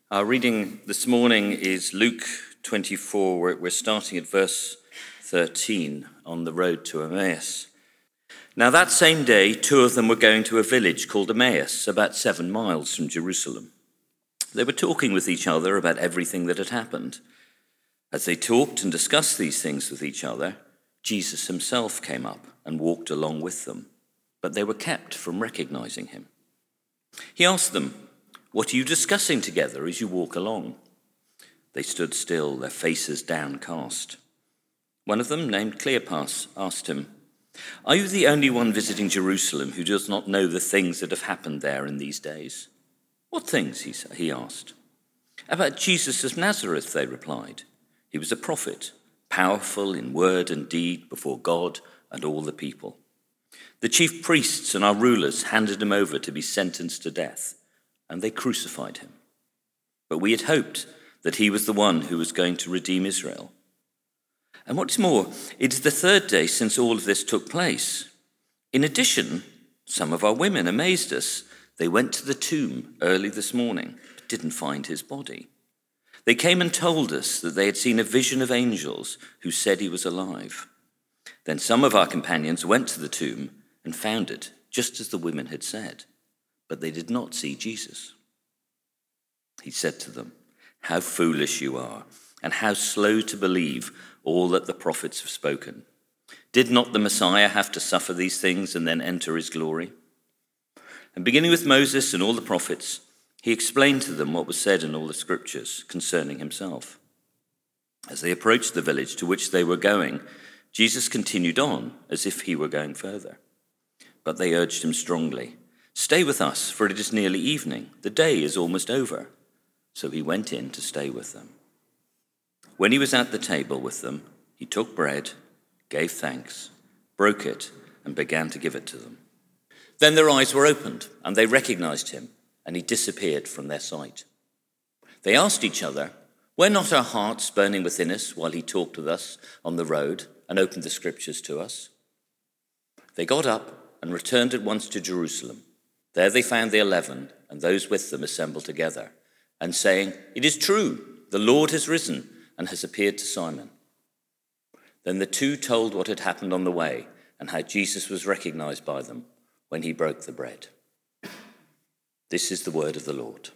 Our reading this morning is Luke 24. We're starting at verse 13 on the road to Emmaus. Now that same day, two of them were going to a village called Emmaus, about 7 miles from Jerusalem. They were talking with each other about everything that had happened. As they talked and discussed these things with each other, Jesus himself came up and walked along with them, but they were kept from recognizing him. He asked them, "What are you discussing together as you walk along?" They stood still, their faces downcast. One of them, named Cleopas, asked him, "Are you the only one visiting Jerusalem who does not know the things that have happened there in these days?" "What things?" he asked. "About Jesus of Nazareth," they replied. "He was a prophet, powerful in word and deed before God and all the people. The chief priests and our rulers handed him over to be sentenced to death, and they crucified him. But we had hoped that he was the one who was going to redeem Israel. And what's more, it is the third day since all of this took place. In addition, some of our women amazed us. They went to the tomb early this morning, but didn't find his body. They came and told us that they had seen a vision of angels who said he was alive. Then some of our companions went to the tomb and found it, just as the women had said, but they did not see Jesus." He said to them, "How foolish you are, and how slow to believe all that the prophets have spoken. Did not the Messiah have to suffer these things and then enter his glory?" And beginning with Moses and all the prophets, he explained to them what was said in all the scriptures concerning himself. As they approached the village to which they were going, Jesus continued on as if he were going further. But they urged him strongly, "Stay with us, for it is nearly evening. The day is almost over." So he went in to stay with them. When he was at the table with them, he took bread, gave thanks, broke it, and began to give it to them. Then their eyes were opened, and they recognized him, and he disappeared from their sight. They asked each other, "Were not our hearts burning within us while he talked with us on the road and opened the scriptures to us?" They got up and returned at once to Jerusalem. There they found the 11 and those with them assembled together, and saying, "It is true, the Lord has risen and has appeared to Simon." Then the two told what had happened on the way and how Jesus was recognized by them when he broke the bread. This is the word of the Lord.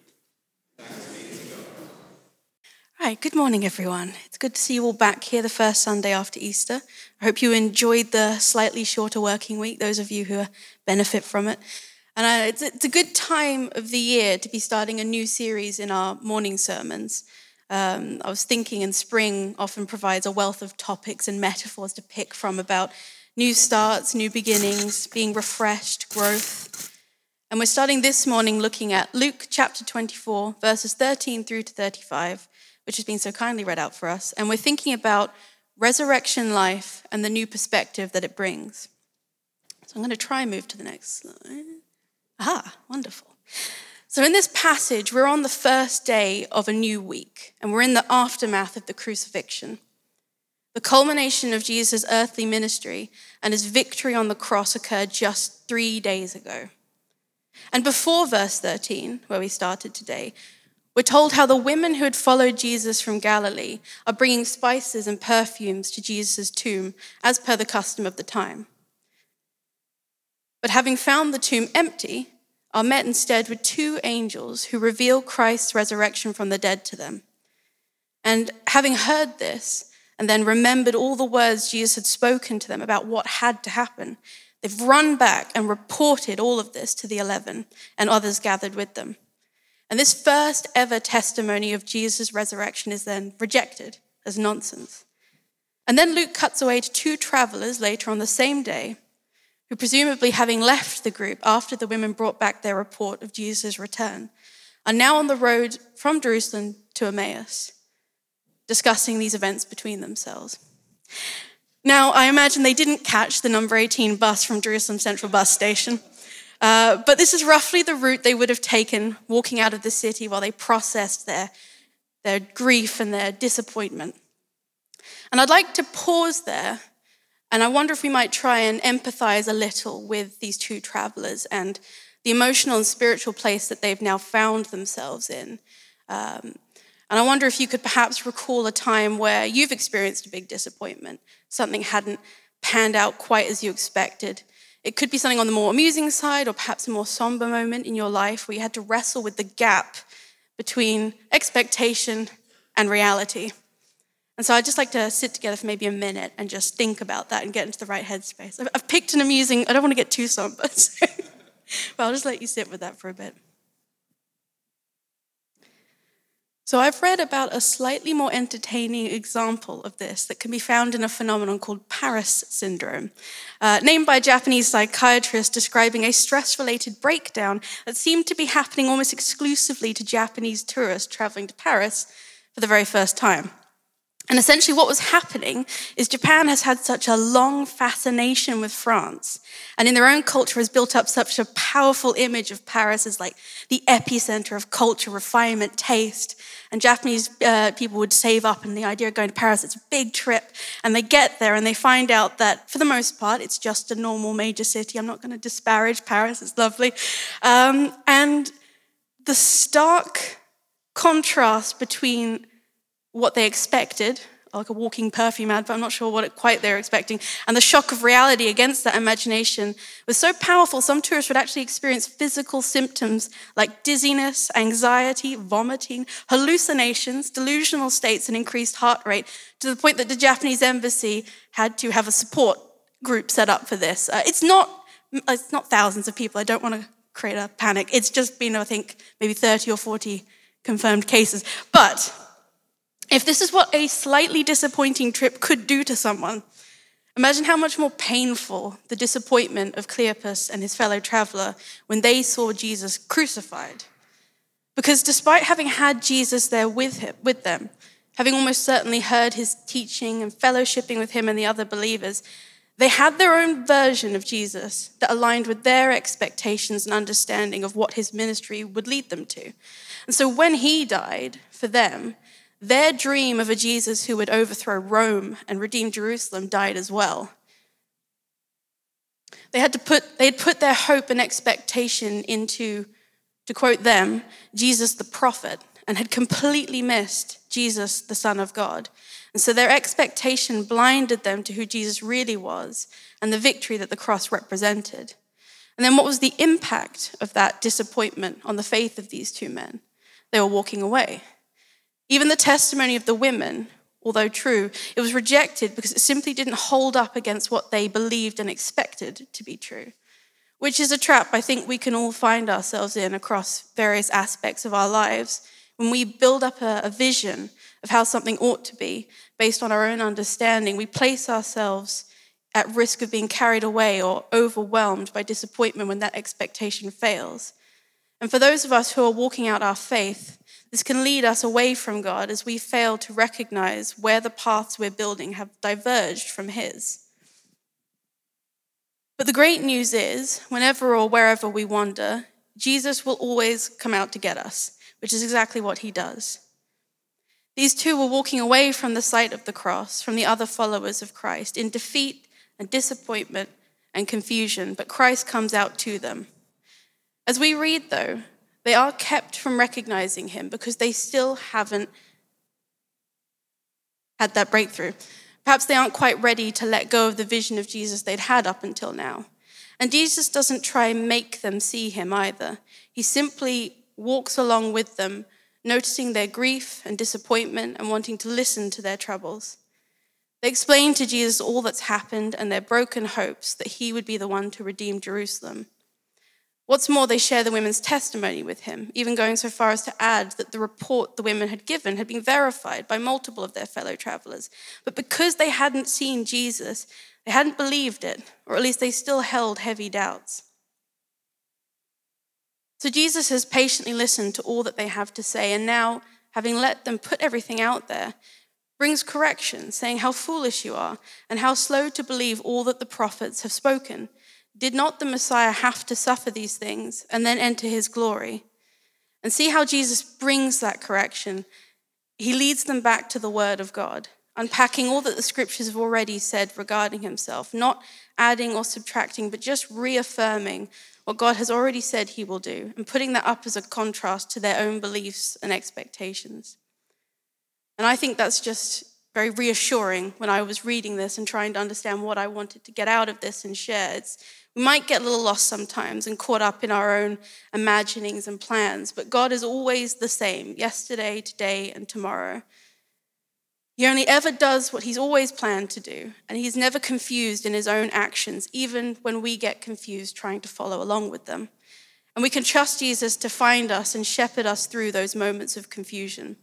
Right, good morning, everyone. It's good to see you all back here the first Sunday after Easter. I hope you enjoyed the slightly shorter working week, those of you who benefit from it. And it's a good time of the year to be starting a new series in our morning sermons. I was thinking in spring often provides a wealth of topics and metaphors to pick from about new starts, new beginnings, being refreshed, growth. And we're starting this morning looking at Luke chapter 24, verses 13 through to 35, which has been so kindly read out for us. And we're thinking about resurrection life and the new perspective that it brings. So I'm going to try and move to the next slide. Aha, wonderful. So in this passage, we're on the first day of a new week, and we're in the aftermath of the crucifixion. The culmination of Jesus' earthly ministry and his victory on the cross occurred just 3 days ago. And before verse 13, where we started today, we're told how the women who had followed Jesus from Galilee are bringing spices and perfumes to Jesus' tomb as per the custom of the time. But having found the tomb empty, are met instead with 2 angels who reveal Christ's resurrection from the dead to them. And having heard this, and then remembered all the words Jesus had spoken to them about what had to happen, they've run back and reported all of this to the 11 and others gathered with them. And this first ever testimony of Jesus' resurrection is then rejected as nonsense. And then Luke cuts away to 2 travelers later on the same day, who presumably having left the group after the women brought back their report of Jesus' return, are now on the road from Jerusalem to Emmaus, discussing these events between themselves. Now, I imagine they didn't catch the number 18 bus from Jerusalem Central Bus Station, but this is roughly the route they would have taken walking out of the city while they processed their grief and their disappointment. And I'd like to pause there, and I wonder if we might try and empathize a little with these 2 travelers and the emotional and spiritual place that they've now found themselves in And I wonder if you could perhaps recall a time where you've experienced a big disappointment. Something hadn't panned out quite as you expected. It could be something on the more amusing side, or perhaps a more somber moment in your life where you had to wrestle with the gap between expectation and reality. And so I'd just like to sit together for maybe a minute and just think about that and get into the right headspace. I've picked an amusing, I don't want to get too somber, so, but I'll just let you sit with that for a bit. So I've read about a slightly more entertaining example of this that can be found in a phenomenon called Paris syndrome, named by a Japanese psychiatrist describing a stress-related breakdown that seemed to be happening almost exclusively to Japanese tourists traveling to Paris for the very first time. And essentially what was happening is Japan has had such a long fascination with France, and in their own culture has built up such a powerful image of Paris as like the epicenter of culture, refinement, taste. And Japanese people would save up, and the idea of going to Paris, it's a big trip, and they get there and they find out that for the most part, it's just a normal major city. I'm not going to disparage Paris, it's lovely. And the stark contrast between what they expected, like a walking perfume ad, but I'm not sure what quite they're expecting, and the shock of reality against that imagination was so powerful, some tourists would actually experience physical symptoms like dizziness, anxiety, vomiting, hallucinations, delusional states, and increased heart rate, to the point that the Japanese embassy had to have a support group set up for this. It's not thousands of people, I don't want to create a panic. It's just been, I think, maybe 30 or 40 confirmed cases. But if this is what a slightly disappointing trip could do to someone, imagine how much more painful the disappointment of Cleopas and his fellow traveler when they saw Jesus crucified. Because despite having had Jesus there with them, having almost certainly heard his teaching and fellowshipping with him and the other believers, they had their own version of Jesus that aligned with their expectations and understanding of what his ministry would lead them to. And so when he died for them, their dream of a Jesus who would overthrow Rome and redeem Jerusalem died as well. They had put their hope and expectation into, to quote them, Jesus the prophet, and had completely missed Jesus the Son of God. And so their expectation blinded them to who Jesus really was and the victory that the cross represented. And then what was the impact of that disappointment on the faith of these two men? They were walking away. Even the testimony of the women, although true, it was rejected because it simply didn't hold up against what they believed and expected to be true, which is a trap I think we can all find ourselves in across various aspects of our lives. When we build up a vision of how something ought to be based on our own understanding, we place ourselves at risk of being carried away or overwhelmed by disappointment when that expectation fails. And for those of us who are walking out our faith, this can lead us away from God as we fail to recognize where the paths we're building have diverged from his. But the great news is, whenever or wherever we wander, Jesus will always come out to get us, which is exactly what he does. These two were walking away from the sight of the cross, from the other followers of Christ, in defeat and disappointment and confusion, but Christ comes out to them. As we read, though, they are kept from recognizing him because they still haven't had that breakthrough. Perhaps they aren't quite ready to let go of the vision of Jesus they'd had up until now. And Jesus doesn't try and make them see him either. He simply walks along with them, noticing their grief and disappointment and wanting to listen to their troubles. They explain to Jesus all that's happened and their broken hopes that he would be the one to redeem Jerusalem. What's more, they share the women's testimony with him, even going so far as to add that the report the women had given had been verified by multiple of their fellow travelers. But because they hadn't seen Jesus, they hadn't believed it, or at least they still held heavy doubts. So Jesus has patiently listened to all that they have to say, and now, having let them put everything out there, brings correction, saying how foolish you are and how slow to believe all that the prophets have spoken. Did not the Messiah have to suffer these things and then enter his glory? And see how Jesus brings that correction. He leads them back to the word of God, unpacking all that the scriptures have already said regarding himself, not adding or subtracting, but just reaffirming what God has already said he will do, and putting that up as a contrast to their own beliefs and expectations. And I think that's just very reassuring when I was reading this and trying to understand what I wanted to get out of this and share. We might get a little lost sometimes and caught up in our own imaginings and plans, but God is always the same, yesterday, today, and tomorrow. He only ever does what he's always planned to do, and he's never confused in his own actions, even when we get confused trying to follow along with them. And we can trust Jesus to find us and shepherd us through those moments of confusion.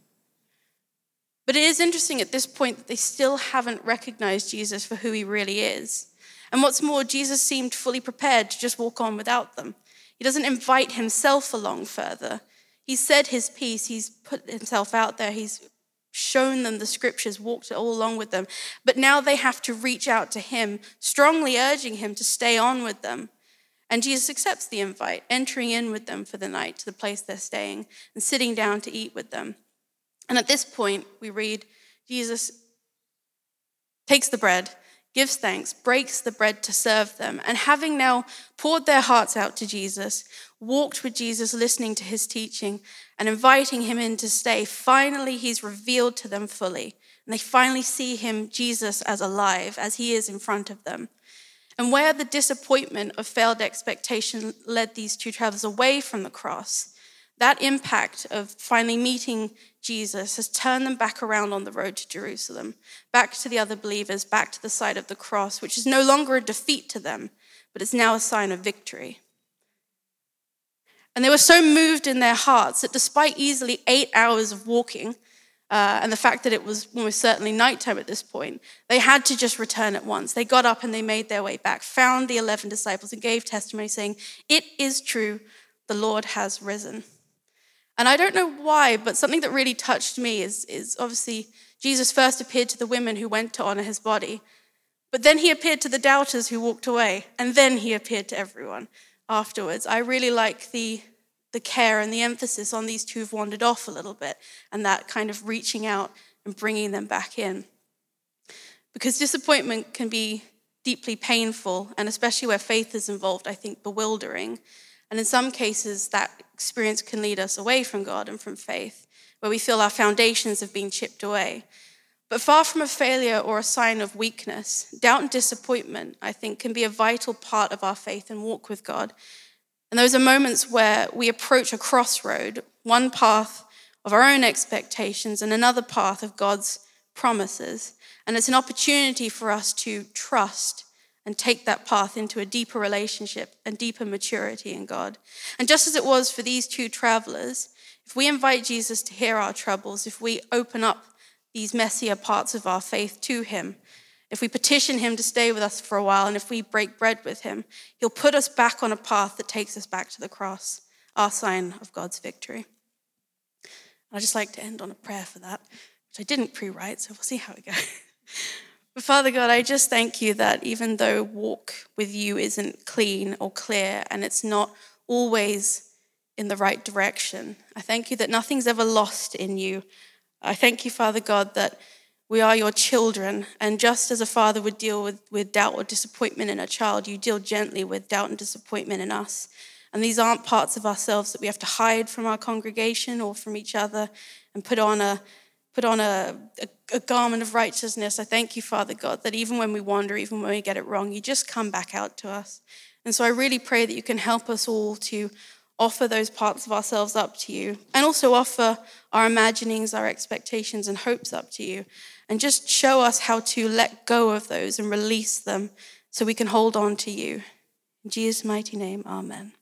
But it is interesting at this point that they still haven't recognized Jesus for who he really is. And what's more, Jesus seemed fully prepared to just walk on without them. He doesn't invite himself along further. He's said his piece, he's put himself out there, he's shown them the scriptures, walked all along with them. But now they have to reach out to him, strongly urging him to stay on with them. And Jesus accepts the invite, entering in with them for the night to the place they're staying and sitting down to eat with them. And at this point, we read, Jesus takes the bread, gives thanks, breaks the bread to serve them, and having now poured their hearts out to Jesus, walked with Jesus, listening to his teaching and inviting him in to stay, finally he's revealed to them fully. And they finally see him, Jesus, as alive, as he is in front of them. And where the disappointment of failed expectation led these two travelers away from the cross, that impact of finally meeting Jesus has turned them back around on the road to Jerusalem, back to the other believers, back to the side of the cross, which is no longer a defeat to them, but is now a sign of victory. And they were so moved in their hearts that despite easily 8 hours of walking, and the fact that it was almost certainly nighttime at this point, they had to just return at once. They got up and they made their way back, found the 11 disciples and gave testimony saying, "It is true, the Lord has risen." And I don't know why, but something that really touched me is obviously Jesus first appeared to the women who went to honor his body, but then he appeared to the doubters who walked away, and then he appeared to everyone afterwards. I really like the care and the emphasis on these two who've wandered off a little bit and that kind of reaching out and bringing them back in. Because disappointment can be deeply painful, and especially where faith is involved, I think bewildering. And in some cases, that experience can lead us away from God and from faith, where we feel our foundations have been chipped away. But far from a failure or a sign of weakness, doubt and disappointment, I think, can be a vital part of our faith and walk with God. And those are moments where we approach a crossroad, one path of our own expectations and another path of God's promises. And it's an opportunity for us to trust and take that path into a deeper relationship and deeper maturity in God. And just as it was for these two travelers, if we invite Jesus to hear our troubles, if we open up these messier parts of our faith to him, if we petition him to stay with us for a while, and if we break bread with him, he'll put us back on a path that takes us back to the cross, our sign of God's victory. I'd just like to end on a prayer for that, which I didn't pre-write, so we'll see how it goes. But Father God, I just thank you that even though walk with you isn't clean or clear, and it's not always in the right direction, I thank you that nothing's ever lost in you. I thank you, Father God, that we are your children, and just as a father would deal with doubt or disappointment in a child, you deal gently with doubt and disappointment in us. And these aren't parts of ourselves that we have to hide from our congregation or from each other and put on a garment of righteousness. I thank you, Father God, that even when we wander, even when we get it wrong, you just come back out to us. And so I really pray that you can help us all to offer those parts of ourselves up to you, and also offer our imaginings, our expectations and hopes up to you, and just show us how to let go of those and release them so we can hold on to you. In Jesus' mighty name, amen.